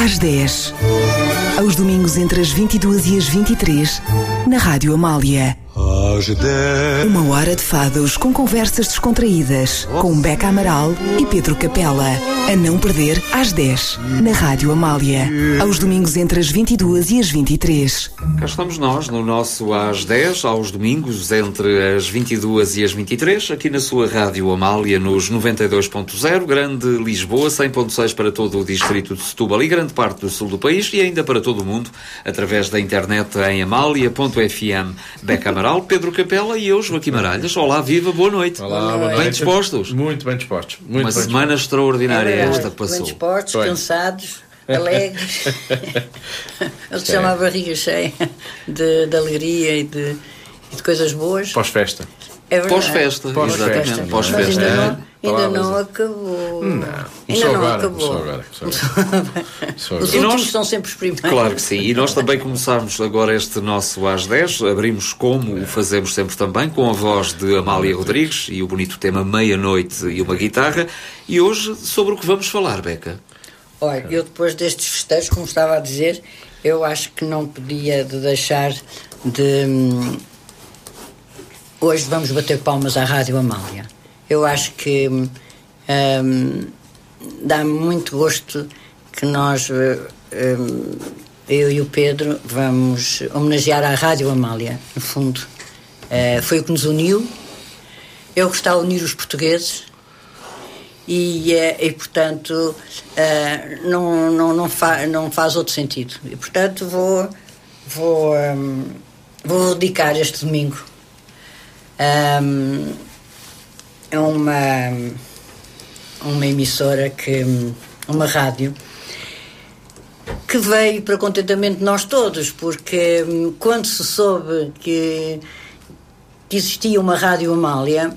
às 10. Aos domingos entre as 22 e as 23, na Rádio Amália. Às 10. Uma hora de fados com conversas descontraídas, com Beca Amaral e Pedro Capella. A não perder, às 10, na Rádio Amália. Aos domingos entre as 22 e as 23. Cá estamos nós, no nosso às 10, aos domingos entre as 22 e as 23, aqui na sua Rádio Amália, nos 92.0, Grande Lisboa, 100.6 para todo o distrito de Setúbal e grande parte do sul do país, e ainda para todo o mundo, através da internet em amália.fm. Beca Amaral, Pedro Capella e eu, Joaquim Maralhas. Olá, viva, boa noite. Olá, boa noite. Bem dispostos? Muito bem dispostos. Muito Uma bem semana extraordinária esta que passou. Bem dispostos, cansados, alegres. Ele se chama a barriga cheia de alegria e de coisas boas. Pós-festa. É verdade. Pós-festa, exatamente. Mas Pós-festa. ainda não acabou. Ainda não acabou. Os últimos são sempre os primeiros. Claro que sim. E nós também começámos agora este nosso às 10. Abrimos, como o fazemos sempre também, com a voz de Amália Rodrigues e o bonito tema Meia-Noite e uma guitarra. E hoje, sobre o que vamos falar, Beca? Olha, eu depois destes festejos, como estava a dizer, eu acho que não podia deixar de... Hoje vamos bater palmas à Rádio Amália. Eu acho que dá-me muito gosto que nós, eu e o Pedro, vamos homenagear a Rádio Amália, no fundo. Foi o que nos uniu, é o que está a unir os portugueses e portanto, não faz outro sentido. E, portanto, vou dedicar este domingo é uma emissora uma rádio que veio para contentamento de nós todos, porque quando se soube que existia uma Rádio Amália,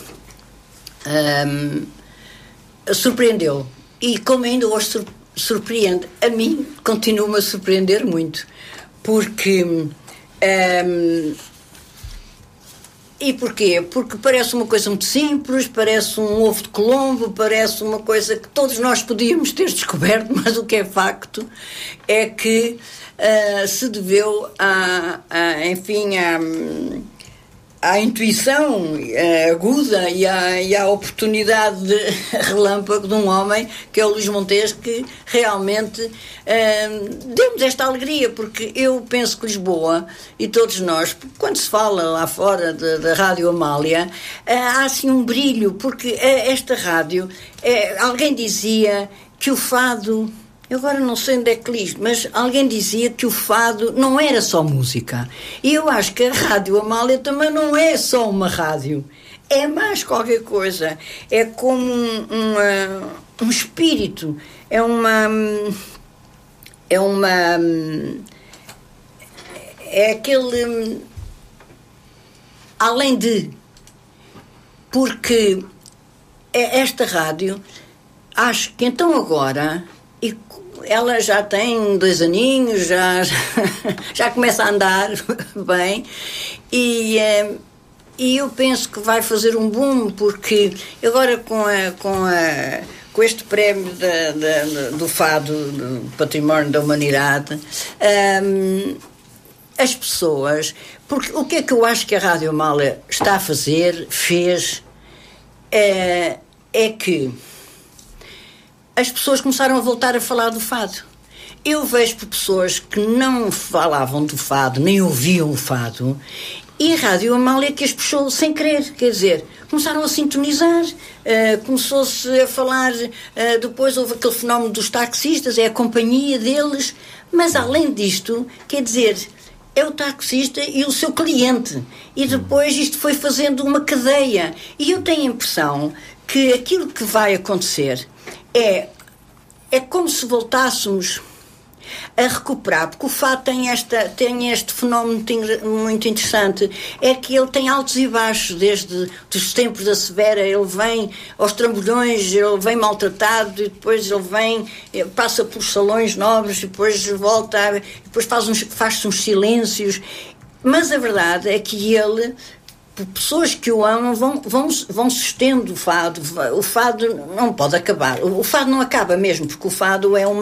surpreendeu, e como ainda hoje surpreende, a mim continua-me a surpreender muito, porque e porquê? Porque parece uma coisa muito simples, parece um ovo de Colombo, parece uma coisa que todos nós podíamos ter descoberto, mas o que é facto é que se deveu à intuição aguda e à oportunidade de relâmpago de um homem que é o Luís Montes, que realmente deu-nos esta alegria, porque eu penso que Lisboa e todos nós, quando se fala lá fora da Rádio Amália, há assim um brilho, porque esta rádio, alguém dizia que o fado... Eu agora não sei onde é que li, mas alguém dizia que o fado não era só música. E eu acho que a Rádio Amália também não é só uma rádio. É mais qualquer coisa. É como um espírito. É aquele... Além de... Porque esta rádio, acho que então agora... Ela já tem 2 aninhos, já começa a andar bem, e eu penso que vai fazer um boom, porque agora com este prémio do Fado, do Património da Humanidade, as pessoas... Porque o que é que eu acho que a Rádio Amália está a fez, é que as pessoas começaram a voltar a falar do fado. Eu vejo por pessoas que não falavam do fado, nem ouviam o fado, e a Rádio Amália que as puxou sem querer, quer dizer, começaram a sintonizar, começou-se a falar, depois houve aquele fenómeno dos taxistas, é a companhia deles, mas além disto, quer dizer, é o taxista e o seu cliente, e depois isto foi fazendo uma cadeia, e eu tenho a impressão que aquilo que vai acontecer é como se voltássemos a recuperar, porque o fado tem este fenómeno muito interessante, é que ele tem altos e baixos, desde os tempos da Severa, ele vem aos trambolhões, ele vem maltratado, e depois ele passa por salões nobres, e depois volta, depois faz-se uns silêncios, mas a verdade é que ele pessoas que o amam vão sustendo o fado. O fado não pode acabar. O fado não acaba mesmo, porque o fado é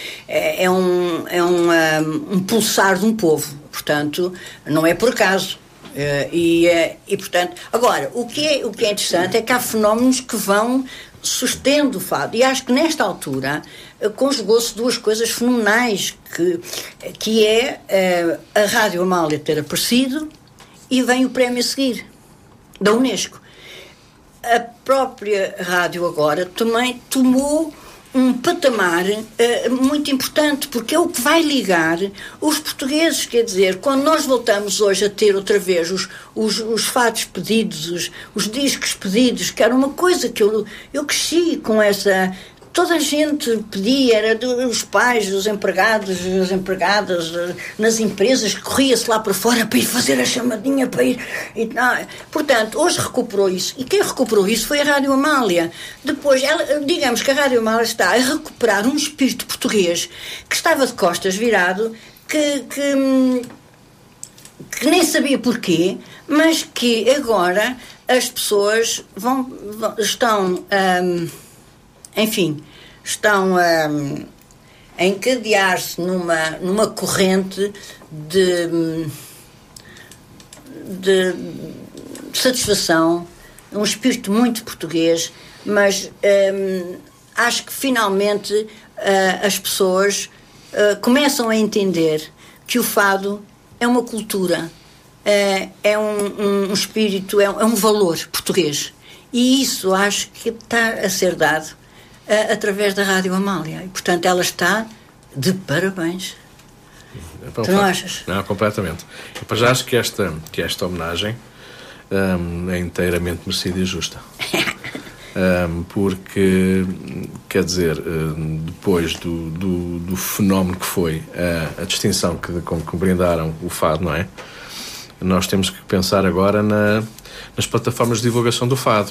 um pulsar de um povo. Portanto, não é por acaso. Portanto, agora, o que é interessante é que há fenómenos que vão sustendo o fado. E acho que nesta altura conjugou-se duas coisas fenomenais, que é a Rádio Amália ter aparecido e vem o prémio a seguir, da Unesco. A própria rádio agora também tomou um patamar muito importante, porque é o que vai ligar os portugueses. Quer dizer, quando nós voltamos hoje a ter outra vez os fados pedidos, os discos pedidos, que era uma coisa que eu cresci com essa... Toda a gente pedia, era dos pais, dos empregados, das empregadas, nas empresas, que corria-se lá para fora para ir fazer a chamadinha, para ir... Portanto, hoje recuperou isso. E quem recuperou isso foi a Rádio Amália. Depois, digamos que a Rádio Amália está a recuperar um espírito português que estava de costas virado, que nem sabia porquê, mas que agora as pessoas estão a encadear-se numa corrente de satisfação, um espírito muito português, mas acho que finalmente as pessoas começam a entender que o fado é uma cultura, é um espírito, é um valor português. E isso acho que está a ser dado através da Rádio Amália. E, portanto, ela está de parabéns. Tu não achas? Não, completamente. Eu já acho que esta homenagem é inteiramente merecida e justa. Porque, quer dizer, depois do fenómeno que foi a distinção com que brindaram o fado, não é? Nós temos que pensar agora nas plataformas de divulgação do fado.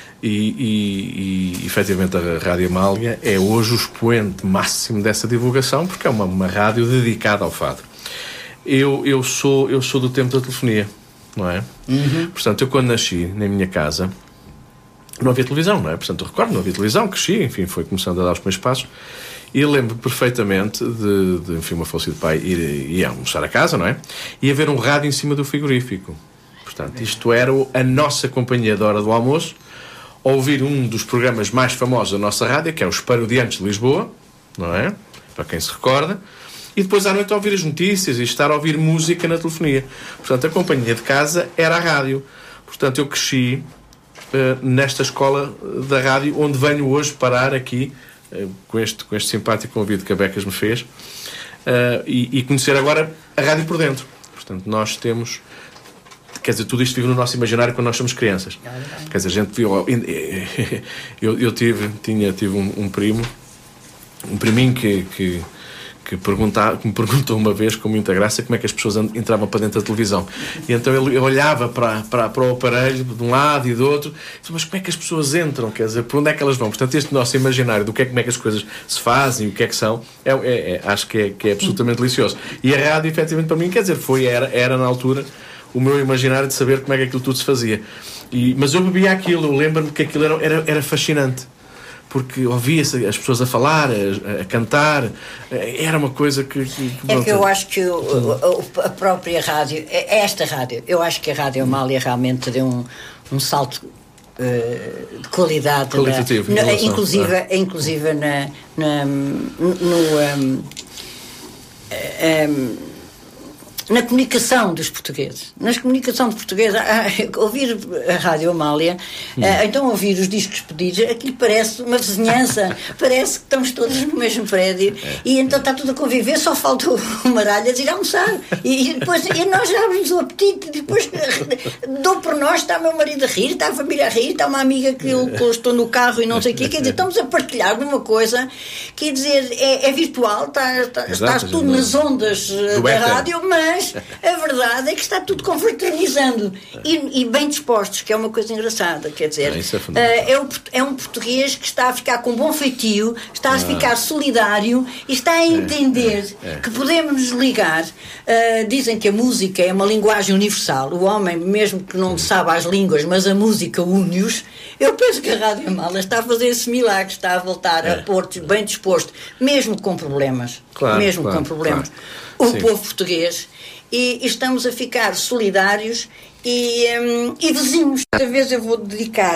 E efetivamente a Rádio Amália é hoje o expoente máximo dessa divulgação, porque é uma rádio dedicada ao fado. Eu sou do tempo da telefonia, não é? Uhum. Portanto, eu quando nasci na minha casa não havia televisão, não é? Portanto, eu recordo, não havia televisão, cresci, enfim, foi começando a dar os primeiros passos. E lembro perfeitamente de enfim, o meu falecido pai ir almoçar a casa, não é? E haver um rádio em cima do frigorífico. Portanto, isto era a nossa companhia da hora do almoço, ouvir um dos programas mais famosos da nossa rádio, que é os Parodiantes de Lisboa, não é? Para quem se recorda. E depois à noite ouvir as notícias e estar a ouvir música na telefonia. Portanto, a companhia de casa era a rádio. Portanto, eu cresci nesta escola da rádio, onde venho hoje parar aqui, com este simpático convite que a Becas me fez, e conhecer agora a rádio por dentro. Portanto, nós temos... Quer dizer, tudo isto vive no nosso imaginário quando nós somos crianças. Quer dizer, a gente viu... Eu tive um primo, um priminho que me perguntou uma vez, com muita graça, como é que as pessoas entravam para dentro da televisão. E então ele olhava para o aparelho de um lado e do outro, e disse, mas como é que as pessoas entram? Quer dizer, por onde é que elas vão? Portanto, este nosso imaginário do como é que as coisas se fazem, o que é que são, acho que é absolutamente delicioso. E a rádio, efetivamente, para mim, quer dizer, era na altura o meu imaginário de saber como é que aquilo tudo se fazia. Mas eu bebia aquilo, eu lembro-me que aquilo era fascinante, porque ouvia-se as pessoas a falar, a cantar, era uma coisa que é que eu acho que a própria rádio, esta rádio, eu acho que a Rádio Amália realmente deu um salto de qualidade, qualitativo, inclusive na comunicação dos portugueses. Na comunicação dos portugueses, ouvir a Rádio Amália, então ouvir os discos pedidos, aquilo parece uma vizinhança, parece que estamos todos no mesmo prédio, e então está tudo a conviver, só falta o Maralhas ir almoçar, e depois nós já abrimos o apetite, e depois dou por nós, está meu marido a rir, está a família a rir, está uma amiga que eu estou no carro e não sei o quê, quer dizer, estamos a partilhar de uma coisa, quer dizer, é virtual, está tudo nas ondas da rádio, mas Mas a verdade é que está tudo confraternizando e bem dispostos, que é uma coisa engraçada, quer dizer, é um português que está a ficar com bom feitio, está a ficar solidário e está a entender que podemos nos ligar. Dizem que a música é uma linguagem universal. O homem, mesmo que não saiba as línguas, mas a música une-os. Eu penso que a Rádio Amália está a fazer esse milagre, está a voltar a pôr-te bem disposto, mesmo com problemas. Com problemas. O povo português. E estamos a ficar solidários e vizinhos. Esta vez eu vou dedicar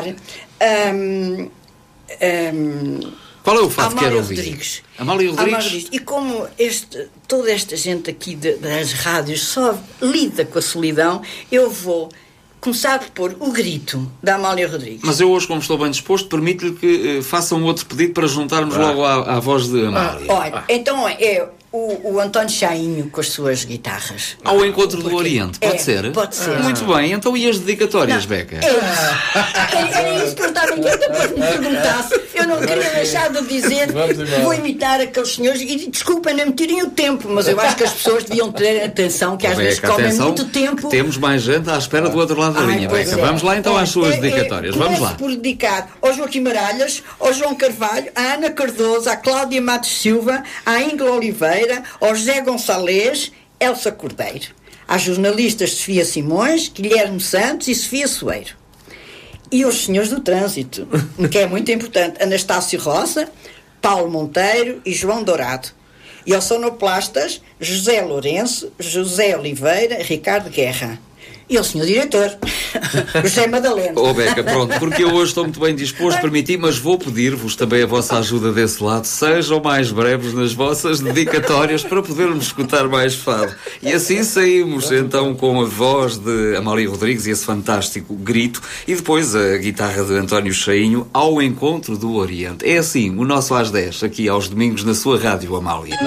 qual é o fato que quer ouvir? Rodrigues. Amália Rodrigues. E como toda esta gente aqui das rádios só lida com a solidão, eu vou começar por pôr o grito da Amália Rodrigues. Mas eu hoje, como estou bem disposto, permito-lhe que faça um outro pedido para juntarmos logo à voz de Amália. Olha, então é o António Chainho com as suas guitarras. Ao encontro do Oriente, pode ser? Pode ser. Muito bem, então e as dedicatórias, Beca? Era isso que eu estava inquieta para me perguntasse. Eu não queria deixar de dizer, vou imitar aqueles senhores e desculpem, não me tirem o tempo, mas eu acho que as pessoas deviam ter atenção, que às vezes comem muito tempo. Temos mais gente à espera do outro lado da linha, Beca. Vamos lá então às suas dedicatórias. Vamos lá. Por dedicar ao Joaquim Maralhas, ao João Carvalho, à Ana Cardoso, à Cláudia Matos Silva, à Ingla Oliveira, ao José Gonçalves, Elsa Cordeiro, às jornalistas Sofia Simões, Guilherme Santos e Sofia Soeiro, e aos senhores do trânsito, que é muito importante, Anastácio Rosa, Paulo Monteiro e João Dourado, e aos sonoplastas José Lourenço, José Oliveira, Ricardo Guerra. E ao senhor diretor, José Madalena. Beca, pronto, porque eu hoje estou muito bem disposto, permiti, mas vou pedir-vos também a vossa ajuda desse lado. Sejam mais breves nas vossas dedicatórias para podermos escutar mais fado. E assim saímos então com a voz de Amália Rodrigues e esse fantástico grito, e depois a guitarra de António Chainho, Ao Encontro do Oriente. É assim, o nosso às 10, aqui aos domingos na sua Rádio Amália.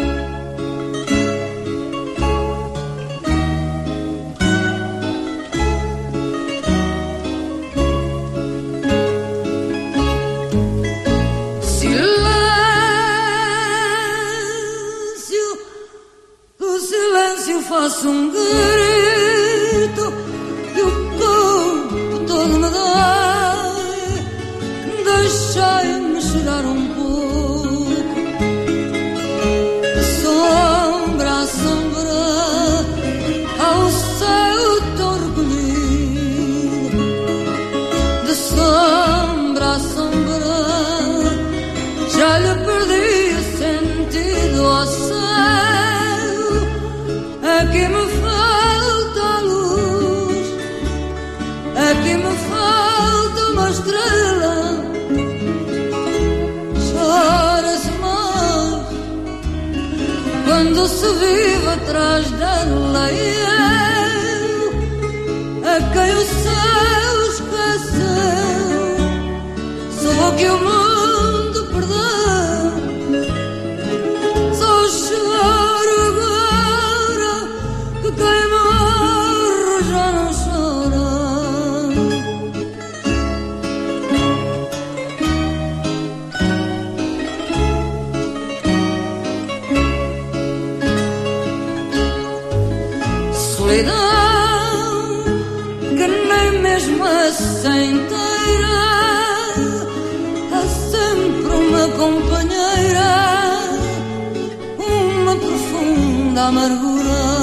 Faço um grito e o corpo todo me dói. Deixai-me chorar um pouco, de sombra a sombra, ao céu tão recolhido. De sombra a sombra, já lhe perdi o sentido ao céu. Aqui me falta a luz, aqui me falta uma estrela. Chora-se mais quando se vive atrás dela, e eu, a quem o céu esqueceu, sou o que o mundo perdeu. Só choro agora que quem morre já não chora. Solidão que nem mesmo a inteira há sempre uma companheira, uma profunda amargura.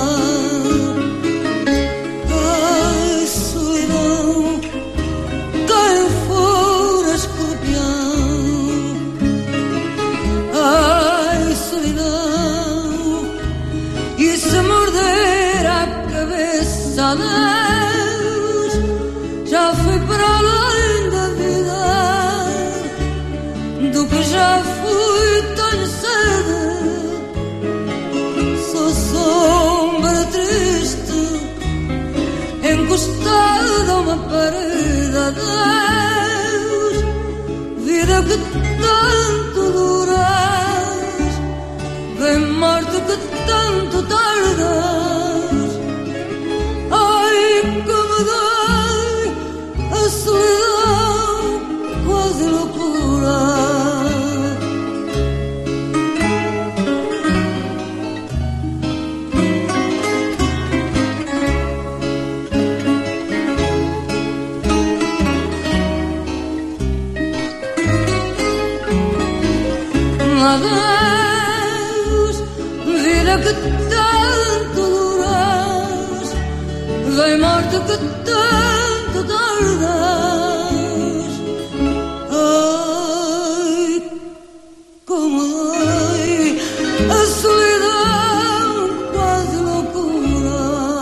Ai, solidão, quem for escorpião. Ai, solidão, e se morder a cabeça a Deus, já fui para além da vida, do que já fui tenho sede. Sou sombra triste, encostada a uma parede. Adeus, vida que tanto duras, vem morte que tanto tardas. Ai, que me dói a solidão, quase loucura. que tanto duras, vem morte que tanto tardas. Ai, como dói a solidão, quase loucura.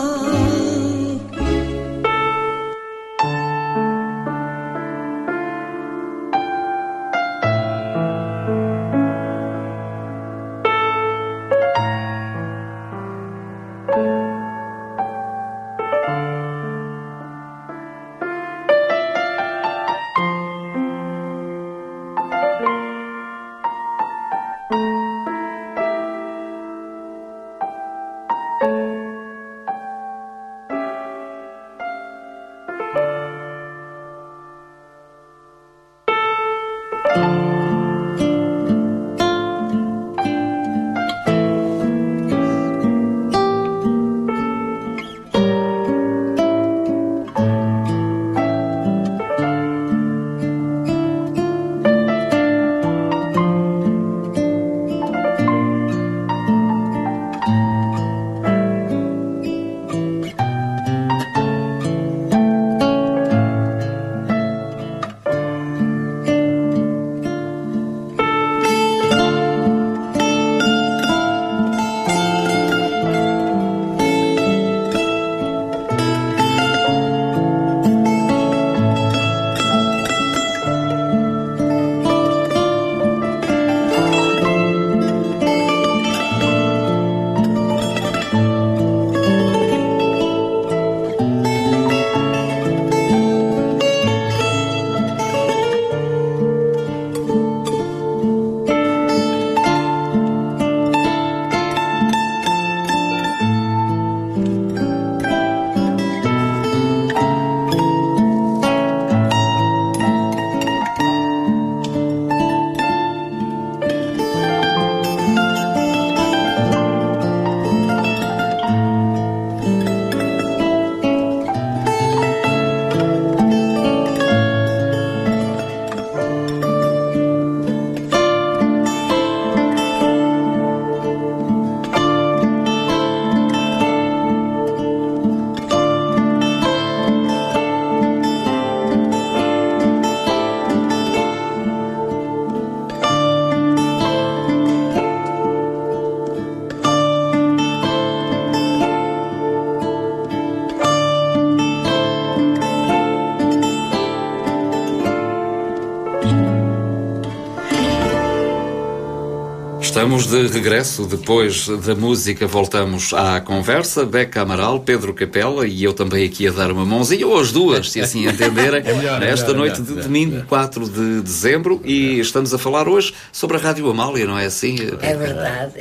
Estamos de regresso, depois da música voltamos à conversa. Beca Amaral, Pedro Capella e eu também aqui a dar uma mãozinha, ou as duas, se assim entenderem, nesta noite de domingo, 4 de dezembro, e estamos a falar hoje sobre a Rádio Amália, não é assim? É verdade.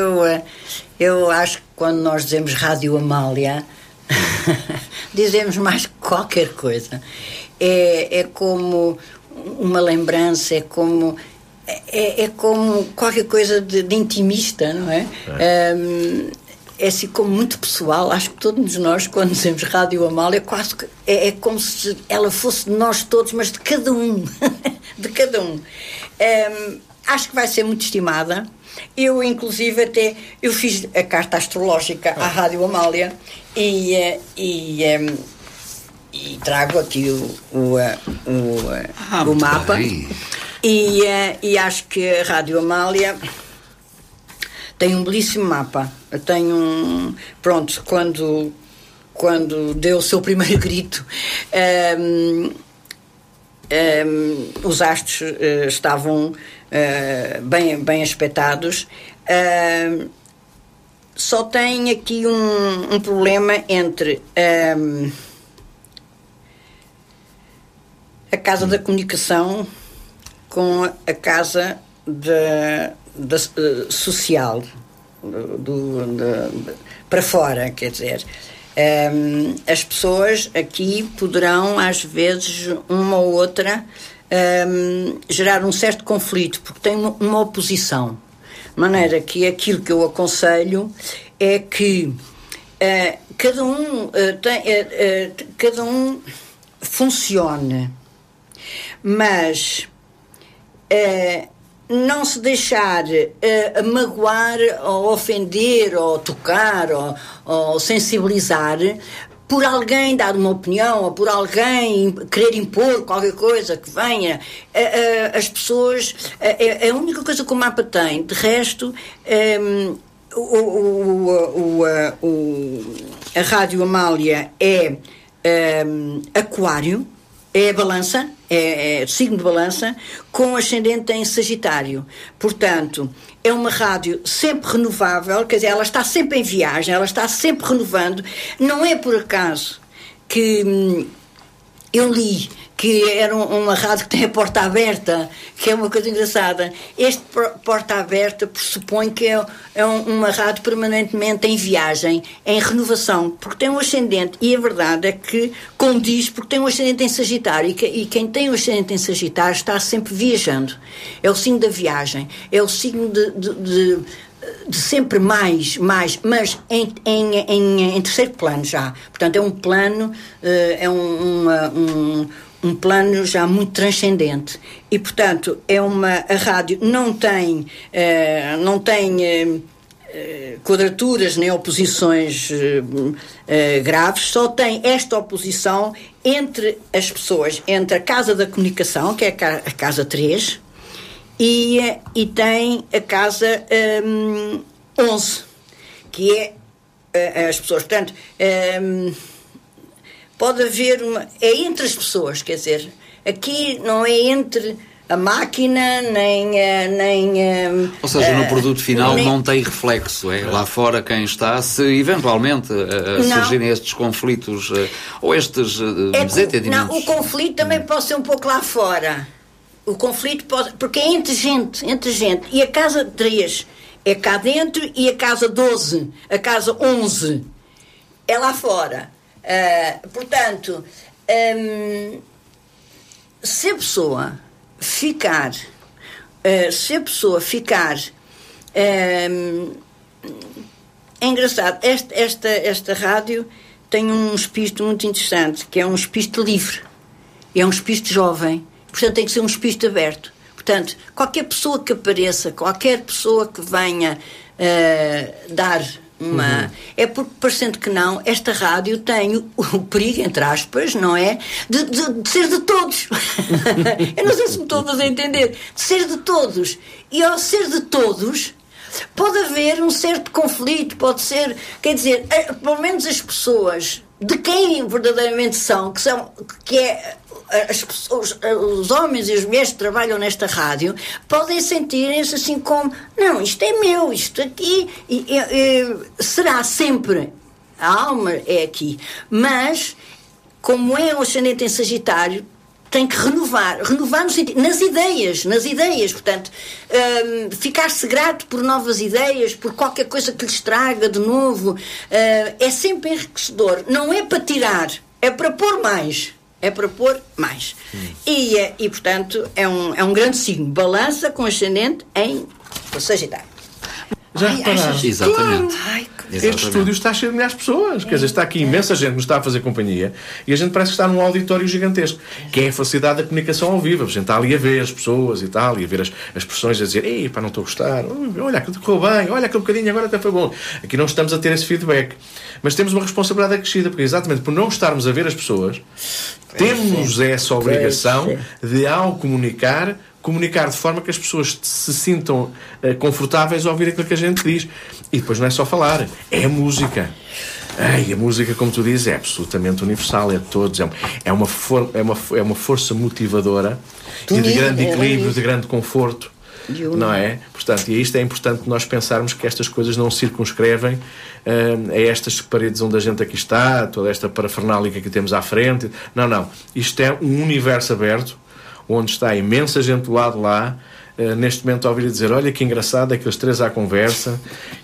Eu acho que quando nós dizemos Rádio Amália, dizemos mais que qualquer coisa. É como uma lembrança, é como qualquer coisa de intimista, não é? É assim como muito pessoal. Acho que todos nós, quando dizemos Rádio Amália, quase é como se ela fosse de nós todos, mas de cada um. De cada um. Acho que vai ser muito estimada. Eu, inclusive, eu fiz a carta astrológica à Rádio Amália e trago aqui o mapa. Bem. E acho que a Rádio Amália tem um belíssimo mapa. Eu tenho pronto, quando deu o seu primeiro grito, os astros estavam bem aspectados. Só tem aqui um problema entre a Casa da Comunicação com a Casa social, para fora, quer dizer. As pessoas aqui poderão, às vezes, uma ou outra, gerar um certo conflito, porque tem uma oposição. De maneira que aquilo que eu aconselho é que cada um funcione, mas não se deixar magoar, ou ofender, ou tocar, ou sensibilizar por alguém dar uma opinião, ou por alguém querer impor qualquer coisa que venha. As pessoas... a única coisa que o Mapa tem, de resto... a Rádio Amália é Aquário, é balança, é signo de balança, com ascendente em Sagitário. Portanto, é uma rádio sempre renovável, quer dizer, ela está sempre em viagem, ela está sempre renovando. Não é por acaso que eu li que era uma rádio que tem a porta aberta, que é uma coisa engraçada. Este porta aberta pressupõe que é uma rádio permanentemente em viagem, em renovação, porque tem um ascendente, e a verdade é que condiz, porque tem um ascendente em Sagitário, e quem tem um ascendente em Sagitário está sempre viajando. É o signo da viagem, é o signo de sempre mais, mas em terceiro plano já. Portanto, é um plano, um plano já muito transcendente. E, portanto, a rádio não tem quadraturas nem oposições graves, só tem esta oposição entre as pessoas, entre a Casa da Comunicação, que é a Casa 3, e tem a Casa 11, que é as pessoas. Portanto, pode haver é entre as pessoas, quer dizer, aqui não é entre a máquina, nem ou seja, no produto final não tem reflexo, é lá fora quem está, se eventualmente surgirem estes conflitos ou estes desentendimentos. Não, o conflito também pode ser um pouco lá fora. O conflito pode, porque é entre gente, e a Casa 3 é cá dentro, e a Casa 12, a Casa 11 é lá fora. Portanto, se a pessoa ficar é engraçado, esta rádio tem um espírito muito interessante, que é um espírito livre, é um espírito jovem, portanto tem que ser um espírito aberto. Portanto, qualquer pessoa que apareça, qualquer pessoa que venha dar é porque, parecendo que não, esta rádio tem o perigo, entre aspas, não é? De ser de todos. Eu não sei se me estou a fazer entender. De ser de todos. E ao ser de todos, pode haver um certo conflito, pode ser, quer dizer, pelo menos as pessoas de quem verdadeiramente são, que é as pessoas, os homens e as mulheres que trabalham nesta rádio, podem sentirem-se assim como, não, isto é meu, isto aqui será sempre, a alma é aqui, mas como é o ascendente em Sagitário, tem que renovar no sentido, nas ideias, portanto, ficar-se grato por novas ideias, por qualquer coisa que lhes traga de novo, é sempre enriquecedor, não é para tirar, é para pôr mais. E portanto, é um grande signo. Balança com ascendente em Sagitário. Já reparaste? Exatamente. Este estúdio está cheio de milhares de pessoas. Quer dizer, está aqui imensa gente que nos está a fazer companhia e a gente parece que está num auditório gigantesco, que é a facilidade da comunicação ao vivo. A gente está ali a ver as pessoas e tal, e a ver as expressões, a dizer, ei, pá, não estou a gostar, olha, aquilo correu bem, olha, aquele bocadinho agora até foi bom. Aqui não estamos a ter esse feedback. Mas temos uma responsabilidade acrescida, porque exatamente por não estarmos a ver as pessoas, temos essa obrigação de, ao comunicar de forma que as pessoas se sintam confortáveis a ouvir aquilo que a gente diz. E depois não é só falar, é música. A música, como tu dizes, é absolutamente universal, é de todos, é uma força motivadora e de grande equilíbrio, de grande conforto, não é? Portanto, e isto é importante nós pensarmos que estas coisas não circunscrevem a estas paredes onde a gente aqui está, toda esta parafernália que aqui temos à frente. Não. Isto é um universo aberto, onde está imensa gente do lado lá, neste momento a ouvir dizer, olha que engraçado, aqueles três à conversa,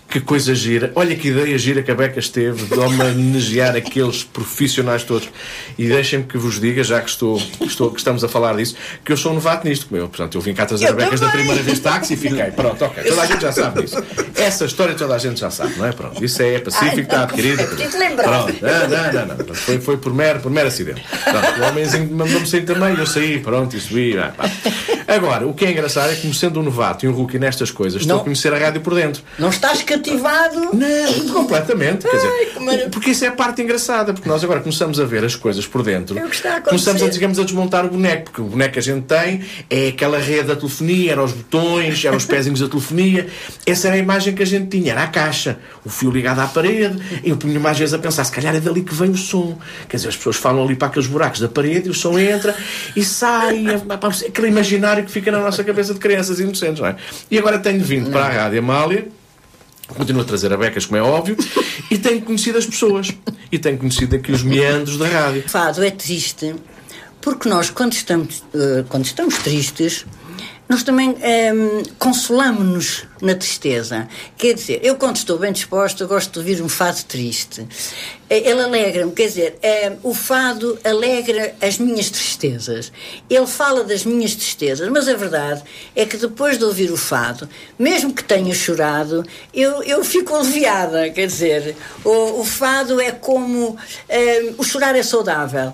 Que coisa gira. Olha que ideia gira que a Becas teve de homenagear aqueles profissionais todos. E deixem-me que vos diga, já que estamos a falar disso, que eu sou um novato nisto. Portanto, eu vim cá trazer a Becas da primeira vez táxi e fiquei. Pronto, ok. Toda a gente já sabe disso. Essa história toda a gente já sabe, não é? Pronto. Isso é pacífico, está adquirido. Pronto. Não. Foi por mero acidente. Pronto, o homenzinho mandou-me sair também, eu saí, pronto, e subi. Agora, o que é engraçado é que, como sendo um novato e um rookie nestas coisas, estou a conhecer a rádio por dentro. Não estás cativado? Não, completamente. Quer dizer, porque isso é a parte engraçada, porque nós agora começamos a ver as coisas por dentro. É o que está a começamos a desmontar o boneco, porque o boneco que a gente tem é aquela rede da telefonia, eram os botões, eram os pezinhos da telefonia. Essa era a imagem que a gente tinha, era a caixa, o fio ligado à parede. Eu punha-me às vezes a pensar, se calhar é dali que vem o som. Quer dizer, as pessoas falam ali para aqueles buracos da parede e o som entra e sai, aquele imaginário que fica na nossa cabeça de crianças inocentes, não é? E agora tenho vindo para a Rádio Amália, continuo a trazer a Becas, como é óbvio, e tenho conhecido as pessoas. E tenho conhecido aqui os meandros da rádio. O fado é triste, porque nós, quando estamos tristes, nós também consolamos-nos na tristeza. Quer dizer, eu quando estou bem disposta, gosto de ouvir um fado triste. Ele alegra-me, quer dizer, o fado alegra as minhas tristezas. Ele fala das minhas tristezas, mas a verdade é que depois de ouvir o fado, mesmo que tenha chorado, eu fico aliviada, quer dizer, o fado é como... o chorar é saudável.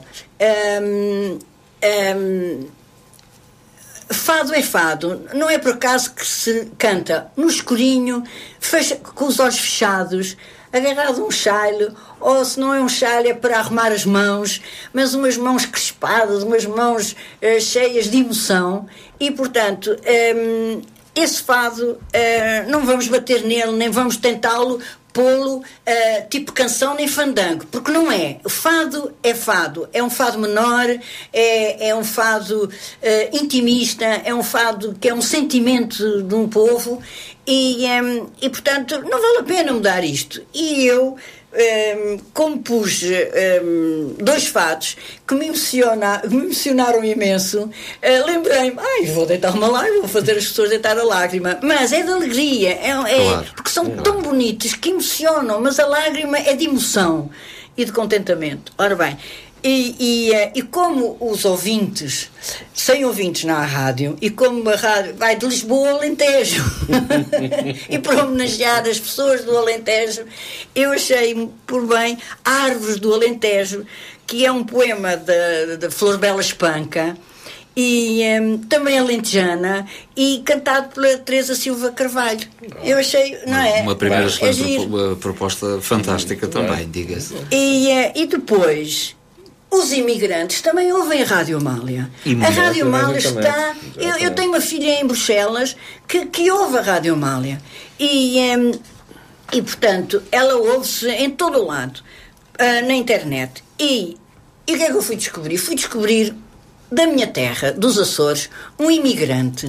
Fado é fado, não é por acaso que se canta no escurinho, com os olhos fechados, agarrado a um chalho, ou se não é um chalho é para arrumar as mãos, mas umas mãos crispadas, umas mãos cheias de emoção, e portanto esse fado não vamos bater nele, nem vamos tentá-lo pô-lo tipo canção nem fandango, porque não é. Fado, é um fado menor, é um fado intimista, é um fado que é um sentimento de um povo e portanto não vale a pena mudar isto. E eu, como pus dois fados que me emocionaram imenso, lembrei-me, vou deitar uma lágrima, vou fazer as pessoas deitar a lágrima, mas é de alegria, claro. Porque são tão bonitos que emocionam, mas a lágrima é de emoção e de contentamento. Ora bem, e como os ouvintes, 100 ouvintes na rádio, e como a rádio vai de Lisboa ao Alentejo, e para homenagear as pessoas do Alentejo, eu achei por bem Árvores do Alentejo, que é um poema de Flor Bela Espanca, e também alentejana, e cantado pela Teresa Silva Carvalho. Eu achei, não é? Uma primeira uma proposta fantástica também, diga-se. E depois... Os imigrantes também ouvem a Rádio Amália. A Rádio Amália está... Eu tenho uma filha em Bruxelas que ouve a Rádio Amália. E portanto, ela ouve-se em todo o lado, na internet. E o que é que eu fui descobrir? Fui descobrir da minha terra, dos Açores, um imigrante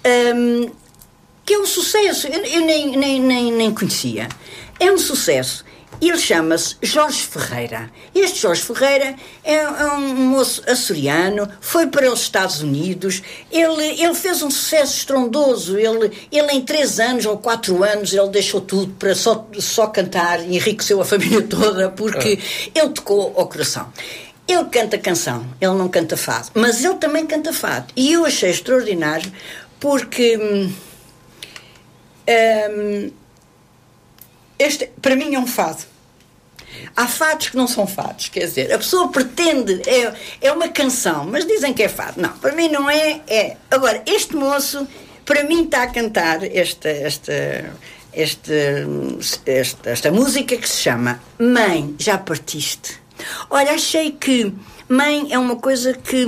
que é um sucesso. Eu nem conhecia. É um sucesso. Ele chama-se Jorge Ferreira. Este Jorge Ferreira é um moço açoriano, foi para os Estados Unidos, ele fez um sucesso estrondoso, ele em 3 anos ou 4 anos, ele deixou tudo para só cantar e enriqueceu a família toda, porque ele tocou ao coração. Ele canta canção, ele não canta fado, mas ele também canta fado. E eu achei extraordinário, porque... este, para mim, é um fado. Há fados que não são fados, quer dizer, a pessoa pretende, é uma canção, mas dizem que é fado. Não, para mim não é. Agora, este moço, para mim, está a cantar esta música que se chama Mãe, Já Partiste. Olha, achei que mãe é uma coisa que...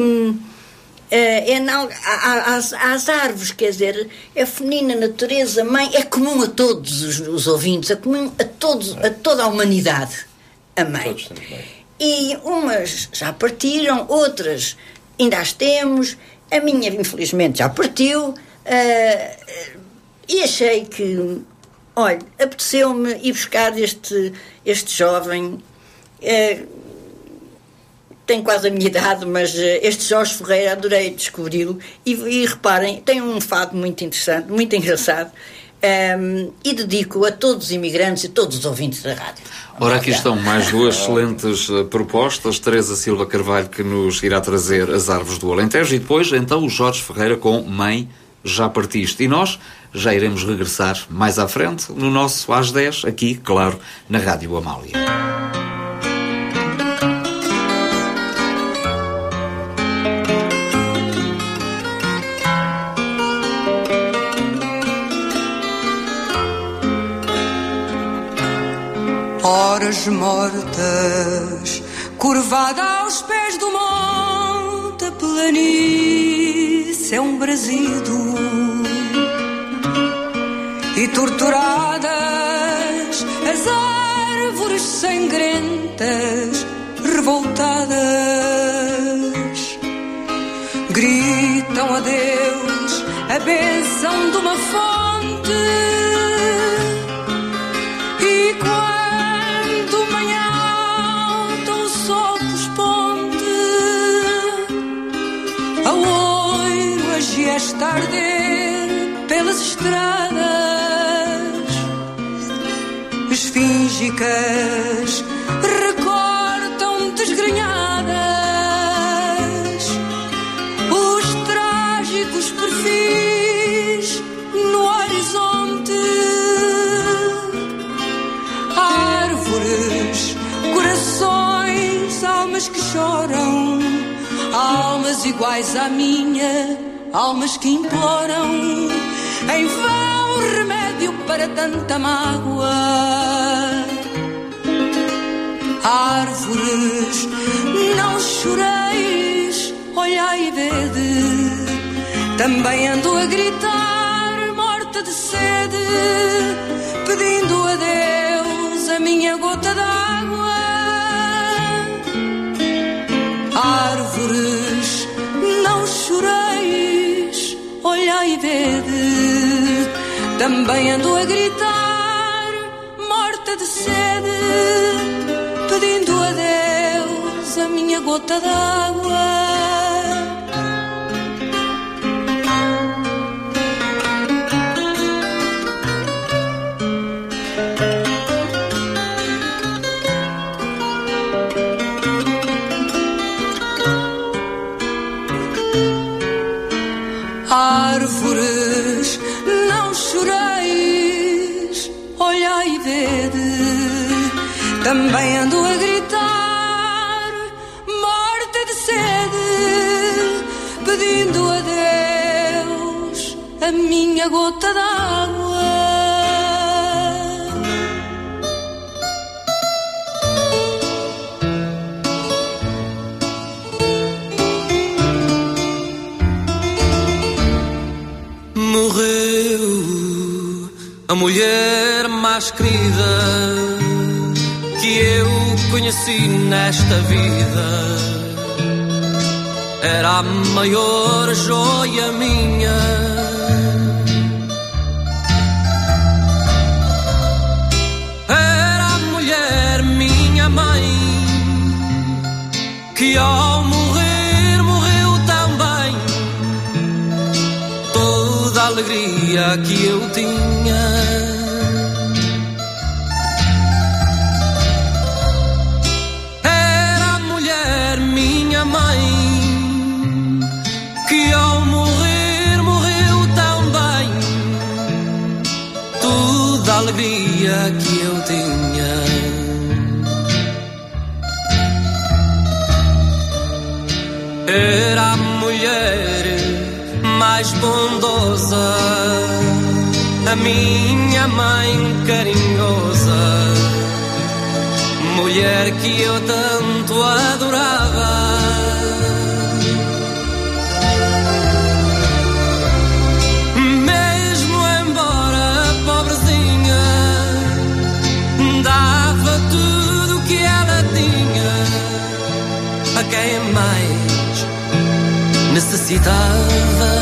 às árvores, quer dizer, é feminina, natureza, mãe, é comum a todos os ouvintes, é comum a toda a humanidade, a mãe. E umas já partiram, outras ainda as temos, a minha infelizmente já partiu, e achei que, olha, apeteceu-me ir buscar este jovem, tem quase a minha idade, mas este Jorge Ferreira, adorei descobri-lo, e reparem, tem um fado muito interessante, muito engraçado, E dedico a todos os imigrantes e todos os ouvintes da rádio. Ora, aqui estão mais duas excelentes propostas. Teresa Silva Carvalho, que nos irá trazer As Árvores do Alentejo, e depois, então, o Jorge Ferreira com Mãe, Já Partiste. E nós já iremos regressar mais à frente, no nosso às 10, aqui, claro, na Rádio Amália. Horas mortas, curvada aos pés do monte, a planície é um brasido, e torturadas as árvores sangrentas, revoltadas, gritam a Deus a bênção de uma fonte. E quando manhã alta o sol responde, a oiro a gesta arder pelas estradas esfíngicas, recortam desgrenhadas os trágicos perfis no horizonte. Árvores, corações, almas que choram, almas iguais à minha, almas que imploram em vão remédio para tanta mágoa. Árvores, não choreis, olhai e vede, também ando a gritar, morta de sede, pedindo a Deus a minha gota d'água. Árvores, não choreis, olhai e vede, também ando a gritar, morta de sede, pedindo a Deus a minha gota d'água. Árvores, não choreis, olhai e vede, também ando a gritar, morta de sede, pedindo a Deus a minha gota d'água. Morreu a mulher mais querida que eu conheci nesta vida. Era a maior joia minha. Era a mulher, minha mãe, que ao morrer, morreu também. Toda a alegria que eu tinha. Era a mulher, minha mãe, que ao morrer, morreu também. Toda a alegria que eu tinha. Era a mulher mais bondosa, a minha mãe carinhosa, mulher que eu tanto adorava. Mesmo embora pobrezinha, dava tudo o que ela tinha a quem mais necessitava.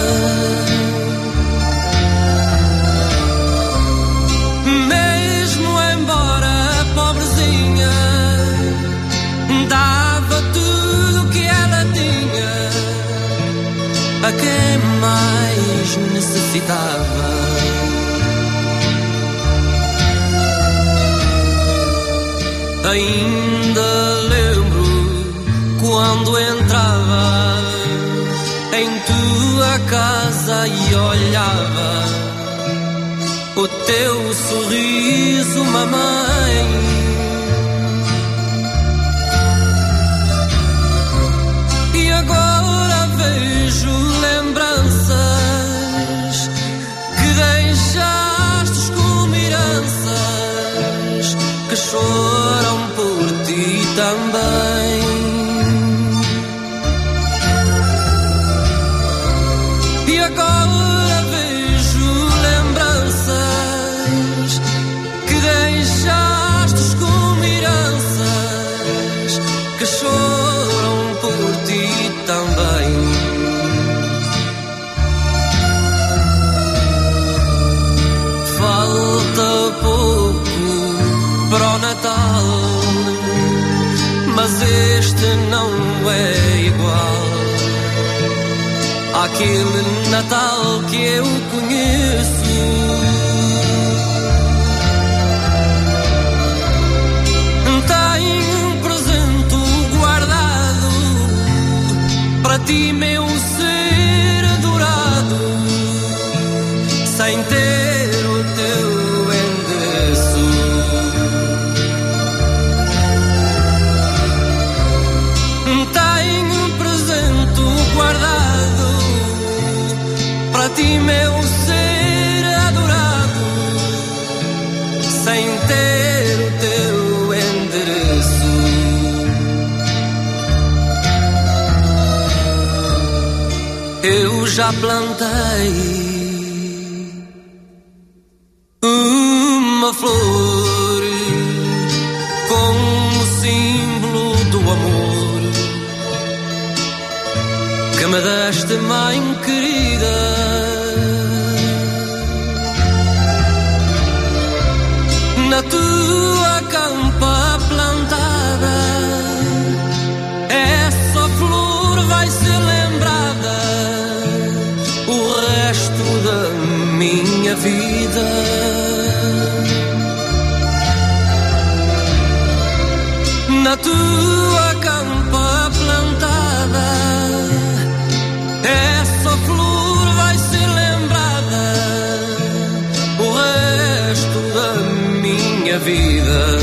Mesmo embora pobrezinha, dava tudo o que ela tinha a quem mais necessitava. Ainda lembro quando entrava em tua casa e olhava o teu sorriso, mamãe. E agora vejo lembranças que deixaste como heranças que choram por ti também. E agora vejo lembranças que deixaste como heranças que choram por ti também. Falta pouco para o Natal, mas este não é igual àquele Natal que eu conheço. Tenho um presente guardado para ti, meu ser adorado, sem ter o teu endereço. Tenho um presente guardado para ti, meu ser adorado, sem ter o teu endereço. Eu já plantei uma flor como símbolo do amor que me deste, mãe querida. Na tua campa plantada, essa flor vai ser lembrada o resto da minha vida. Na tua campa plantada, essa flor vai ser lembrada o resto da minha vida.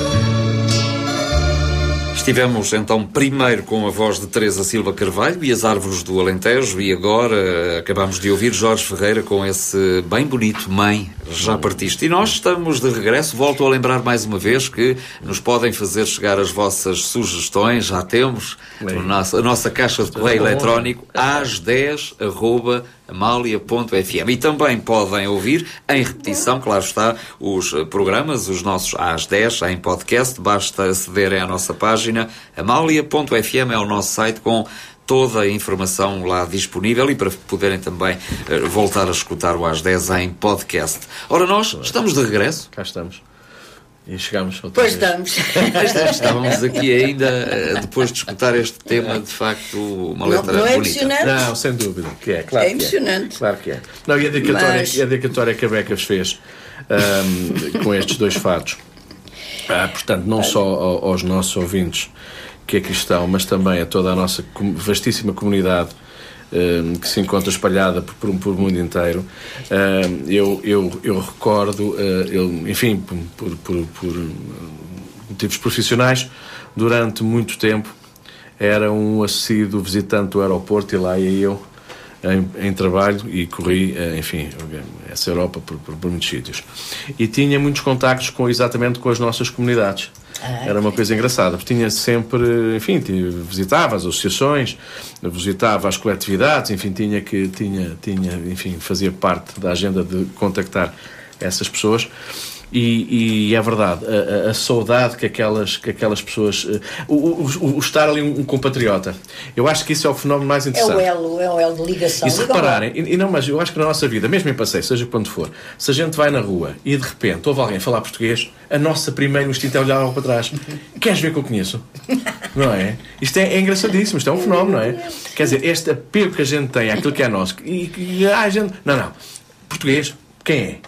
Estivemos então primeiro com a voz de Teresa Silva Carvalho e as Árvores do Alentejo, e agora acabamos de ouvir Jorge Ferreira com esse bem bonito Mãe, Já Partiste. E nós estamos de regresso. Volto a lembrar mais uma vez que nos podem fazer chegar as vossas sugestões. Já temos a nossa caixa de correio eletrónico às10@amalia.fm, e também podem ouvir em repetição, claro está, os programas, os nossos às 10 em podcast. Basta acederem à nossa página amalia.fm, é o nosso site com toda a informação lá disponível, e para poderem também voltar a escutar o às 10 em podcast. Ora, nós estamos de regresso. Cá estamos. E chegamos outra Pois vez. estamos. Estávamos aqui ainda, depois de escutar este tema, de facto, uma letra não é bonita. emocionante? Não, sem dúvida, que é, claro É que emocionante. É. Claro que é. Não, e a dedicatória que a Becas fez com estes dois fatos, portanto, não só aos nossos ouvintes que aqui estão, mas também a toda a nossa vastíssima comunidade que se encontra espalhada por o mundo inteiro. Eu recordo, enfim, por motivos profissionais, durante muito tempo era um assíduo visitante do aeroporto, e lá ia eu em trabalho e corri, enfim, essa Europa por muitos sítios. E tinha muitos contactos exatamente com as nossas comunidades. Era uma coisa engraçada, porque tinha sempre, enfim, visitava as associações, visitava as coletividades, enfim, enfim, fazia parte da agenda de contactar essas pessoas. E é verdade, a saudade que aquelas pessoas, o estar ali um compatriota, eu acho que isso é o fenómeno mais interessante. É o elo de ligação. E se repararem, mas eu acho que na nossa vida, mesmo em passeio, seja quando for, se a gente vai na rua e de repente ouve alguém falar português, a nossa primeiro instinto é olhar logo para trás. Queres ver que eu conheço? Não é? Isto é engraçadíssimo, isto é um fenómeno, não é? Quer dizer, este apego que a gente tem àquilo que é nosso, a gente... Não, português, quem é?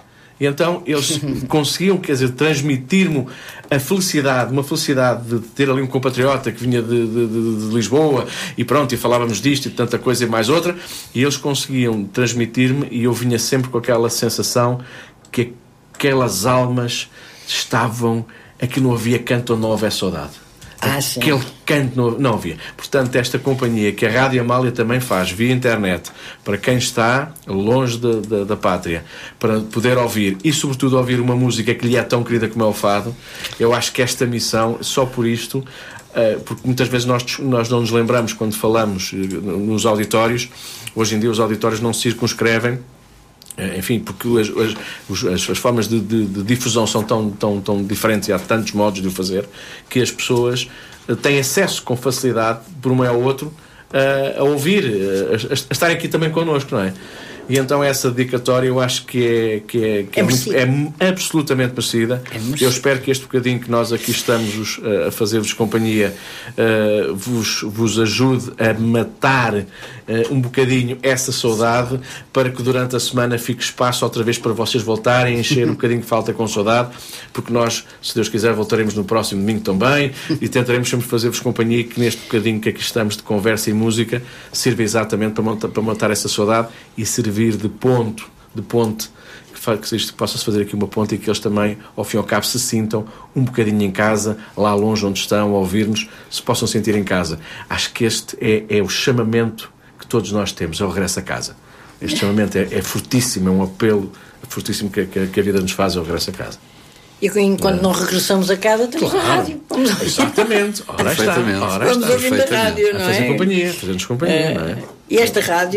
E então eles conseguiam, quer dizer, transmitir-me a felicidade, uma felicidade de ter ali um compatriota que vinha de Lisboa e pronto, e falávamos disto e tanta coisa e mais outra, e eles conseguiam transmitir-me, e eu vinha sempre com aquela sensação que aquelas almas estavam, aqui não havia canto onde não houvesse saudade. Aquele canto não havia. Portanto, esta companhia que a Rádio Amália também faz via internet, para quem está longe da pátria, para poder ouvir e sobretudo ouvir uma música que lhe é tão querida como é o fado, eu acho que esta missão, só por isto, porque muitas vezes nós não nos lembramos quando falamos nos auditórios. Hoje em dia os auditórios não se circunscrevem, enfim, porque as formas de difusão são tão diferentes e há tantos modos de o fazer, que as pessoas têm acesso com facilidade, por um ou outro, a ouvir, a estarem aqui também connosco, não é? E então essa dedicatória eu acho que é absolutamente merecida. Eu espero que este bocadinho que nós aqui estamos a fazer-vos companhia vos ajude a matar um bocadinho essa saudade, para que durante a semana fique espaço outra vez para vocês voltarem a encher um bocadinho que falta com saudade, porque nós, se Deus quiser, voltaremos no próximo domingo também e tentaremos sempre fazer-vos companhia, e que neste bocadinho que aqui estamos de conversa e música sirva exatamente para matar essa saudade e servir de ponte, que isto possa-se fazer aqui uma ponte, e que eles também, ao fim e ao cabo, se sintam um bocadinho em casa, lá longe onde estão a ouvir-nos, se possam sentir em casa. Acho que este é o chamamento que todos nós temos, é o regresso a casa. Este chamamento é fortíssimo, é um apelo fortíssimo que a vida nos faz, é o regresso a casa. E enquanto não regressamos a casa, temos a rádio. Exatamente. Ora está. Vamos ouvindo a rádio, não é? Fazer-nos companhia, não é? E esta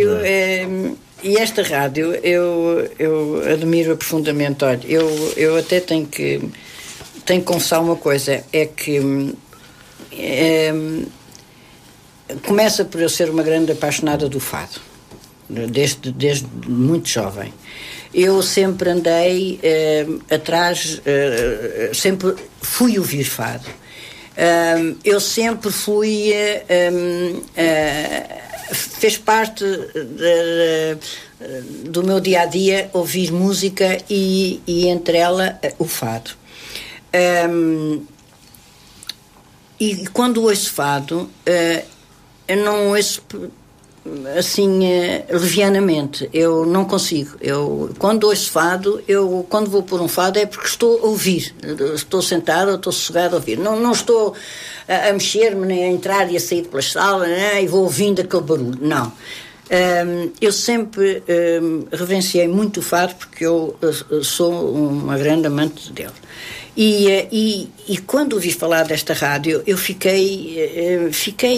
rádio, eu admiro profundamente. Olha, eu até tenho que confessar uma coisa, é que começa por eu ser uma grande apaixonada do fado, desde muito jovem. Eu sempre andei atrás, sempre fui ouvir fado. Eu sempre fui... fez parte do meu dia-a-dia ouvir música e entre ela o fado. E quando ouço fado, eu não ouço assim levianamente, eu não consigo. Quando ouço fado, quando vou pôr um fado é porque estou a ouvir, estou sentada, estou sossegada a ouvir, não estou a mexer-me, nem a entrar e a sair pela sala, né, e vou ouvindo aquele barulho, não. Eu sempre reverenciei muito o fado, porque eu sou uma grande amante dele. E quando ouvi falar desta rádio, eu fiquei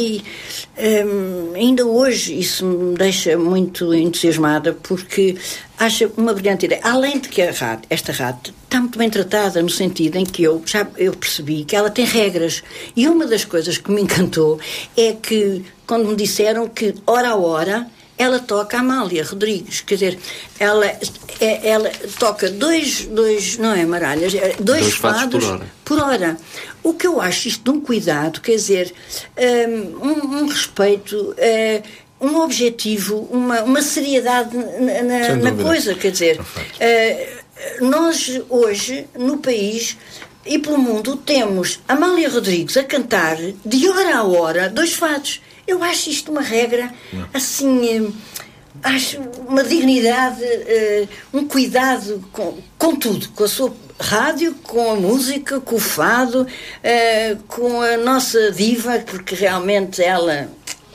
ainda hoje, isso me deixa muito entusiasmada, porque acho uma brilhante ideia. Além de que esta rádio está muito bem tratada, no sentido em que eu percebi que ela tem regras. E uma das coisas que me encantou é que, quando me disseram que, hora a hora, ela toca a Amália Rodrigues, quer dizer, ela toca dois não é, Maralhas? Dois fados por hora. O que eu acho isto de um cuidado, quer dizer, um respeito, um objetivo, uma seriedade na coisa, quer dizer, nós hoje, no país e pelo mundo, temos Amália Rodrigues a cantar de hora a hora 2 fados. Eu acho isto uma regra, assim, acho uma dignidade, um cuidado com tudo, com a sua rádio, com a música, com o fado, com a nossa diva, porque realmente ela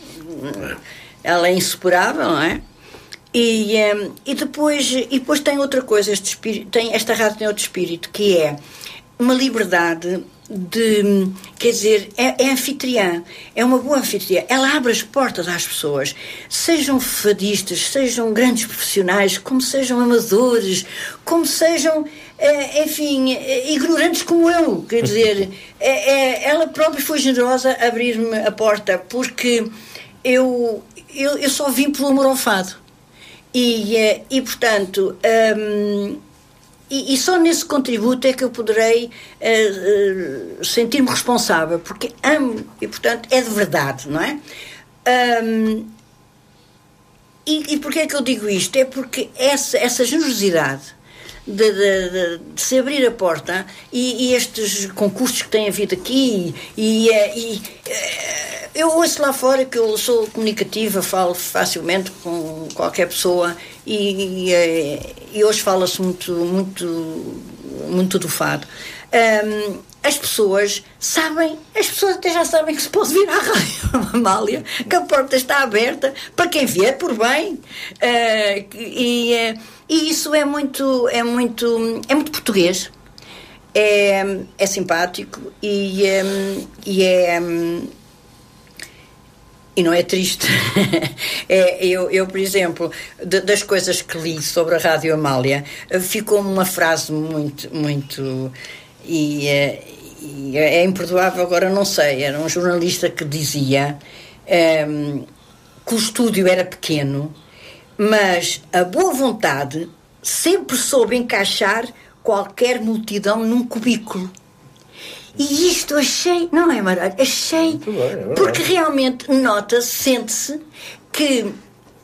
é insuperável, não é? E depois tem outra coisa, esta rádio tem outro espírito, que é uma liberdade quer dizer, é anfitriã, é uma boa anfitriã, ela abre as portas às pessoas, sejam fadistas, sejam grandes profissionais, como sejam amadores, como sejam, enfim, ignorantes como eu, quer dizer, ela própria foi generosa a abrir-me a porta, porque eu só vim pelo amor ao fado, e portanto... E só nesse contributo é que eu poderei sentir-me responsável, porque amo, e portanto é de verdade, não é? E porquê é que eu digo isto? É porque essa generosidade de se abrir a porta e estes concursos que têm havido aqui eu ouço lá fora que eu sou comunicativa, falo facilmente com qualquer pessoa e hoje fala-se muito do fado. As pessoas até já sabem que se pode vir à Rádio Amália, que a porta está aberta para quem vier por bem, e isso é muito português, é simpático e não é triste. Eu, por exemplo, das coisas que li sobre a Rádio Amália, ficou-me uma frase muito e é imperdoável, agora não sei, era um jornalista que dizia que o estúdio era pequeno, mas a boa vontade sempre soube encaixar qualquer multidão num cubículo. E isto achei, não é, Maralho? Achei, porque realmente nota-se, sente-se que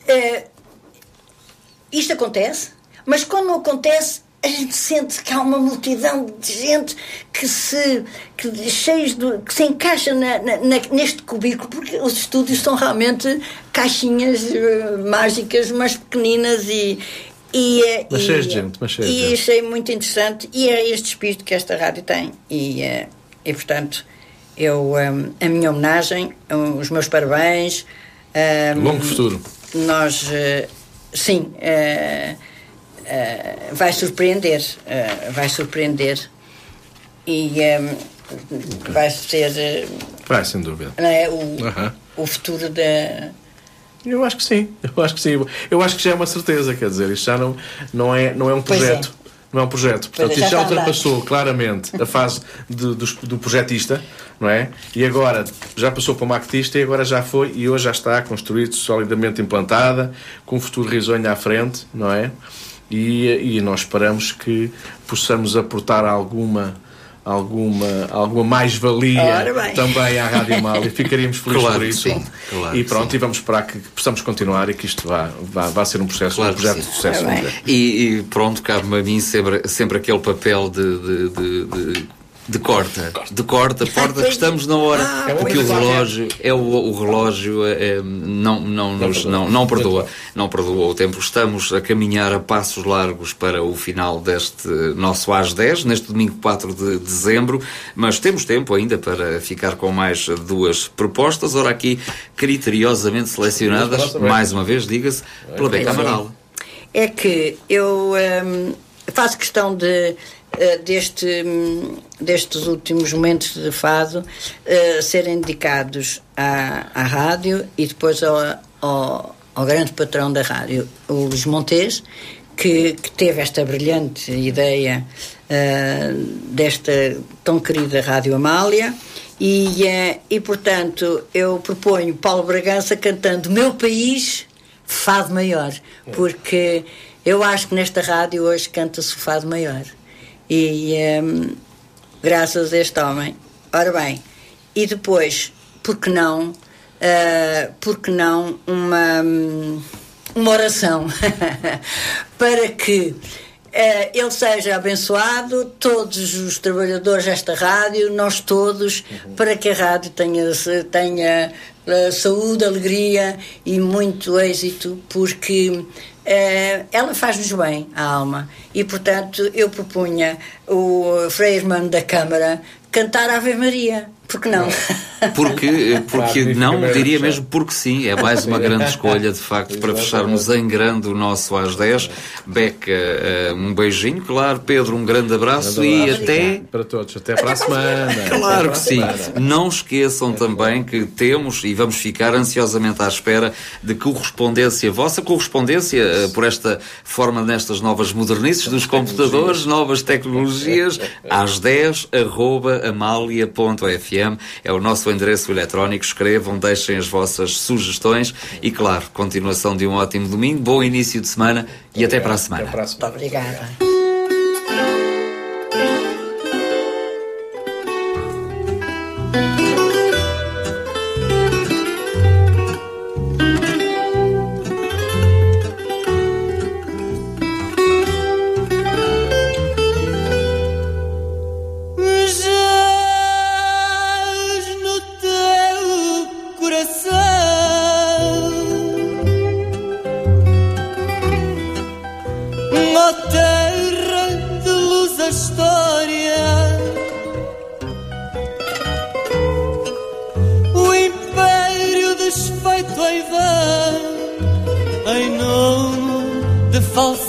isto acontece, mas quando não acontece, a gente sente que há uma multidão de gente que se encaixa neste cubículo, porque os estúdios são realmente caixinhas mágicas, mas pequeninas mas cheio de gente. E achei muito interessante, e é este espírito que esta rádio tem, e portanto a minha homenagem, os meus parabéns, longo futuro. Nós sim, vai surpreender e vai ser vai, sem dúvida, o futuro da... Eu acho que sim. Eu acho que já é uma certeza, quer dizer, isto já não é um projeto. Não é um projeto. Portanto, isto já ultrapassou claramente a fase do projetista, não é? E agora já passou para o maquetista, e agora já foi, e hoje já está construído, solidamente implantada, com um futuro risonho à frente, não é? E nós esperamos que possamos aportar alguma mais-valia também à Rádio Amália. Ficaríamos felizes por isso. Sim, claro, e pronto, e vamos esperar que possamos continuar e que isto vá ser um projeto de sucesso. E pronto, cabe-me a mim sempre aquele papel de corta, porta, que estamos na hora, porque o relógio não perdoa o tempo. Estamos a caminhar a passos largos para o final deste nosso às 10, neste domingo 4 de dezembro, mas temos tempo ainda para ficar com mais duas propostas, ora aqui criteriosamente selecionadas, mais uma vez, diga-se, pela Beca Amaral. É que eu faço questão destes últimos momentos de fado serem dedicados à rádio e depois ao grande patrão da rádio, o Luís Montes, que teve esta brilhante ideia desta tão querida Rádio Amália, e portanto eu proponho Paulo Bragança cantando Meu País, Fado Maior, porque eu acho que nesta rádio hoje canta-se o Fado Maior. E graças a este homem. Ora bem, e depois, por que não uma oração para que ele seja abençoado, todos os trabalhadores desta rádio, nós todos, para que a rádio tenha saúde, alegria e muito êxito, porque ela faz-nos bem à alma, e portanto eu propunha o Frei Irmão da Câmara cantar Ave Maria. Porque não? Porque não, diria mesmo porque sim. É mais uma grande escolha, de facto, para fecharmos em grande o nosso às 10. Beca, um beijinho, claro. Pedro, um grande abraço e até... Para todos, até para a semana. Claro que sim. Não esqueçam também que temos e vamos ficar ansiosamente à espera de vossa correspondência por esta forma, nestas novas modernices dos computadores, novas tecnologias, às 10, @amalia.fm. É o nosso endereço eletrónico. Escrevam, deixem as vossas sugestões e, claro, continuação de um ótimo domingo, bom início de semana e até para a semana. Muito obrigada.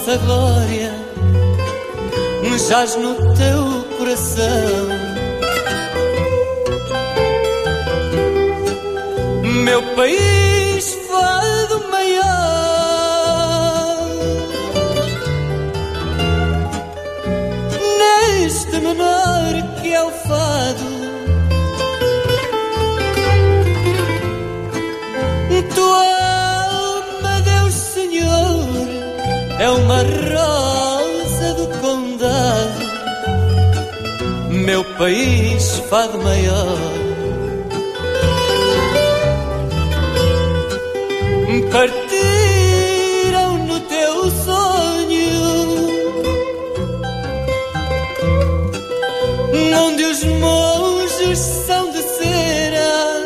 vossa glória jaz no teu coração. Meu país, fado maior, neste menor que é o fado, tua alma, Deus Senhor, é uma rosa do condado. Meu país, fado maior, partiram no teu sonho, onde os monges são de cera,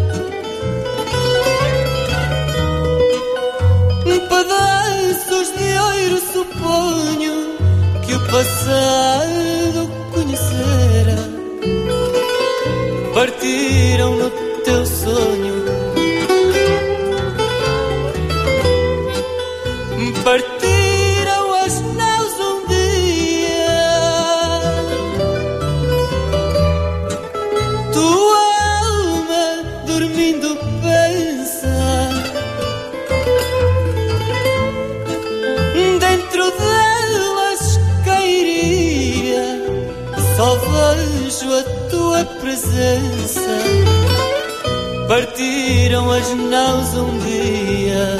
pedaços de ouro suponho que o passado conhecera. Partiram no teu sonho, partiram as naus um dia, tua alma dormindo pensa, dentro delas cairia, só vejo a tua presença. Partiram as naus um dia,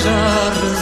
já rezou.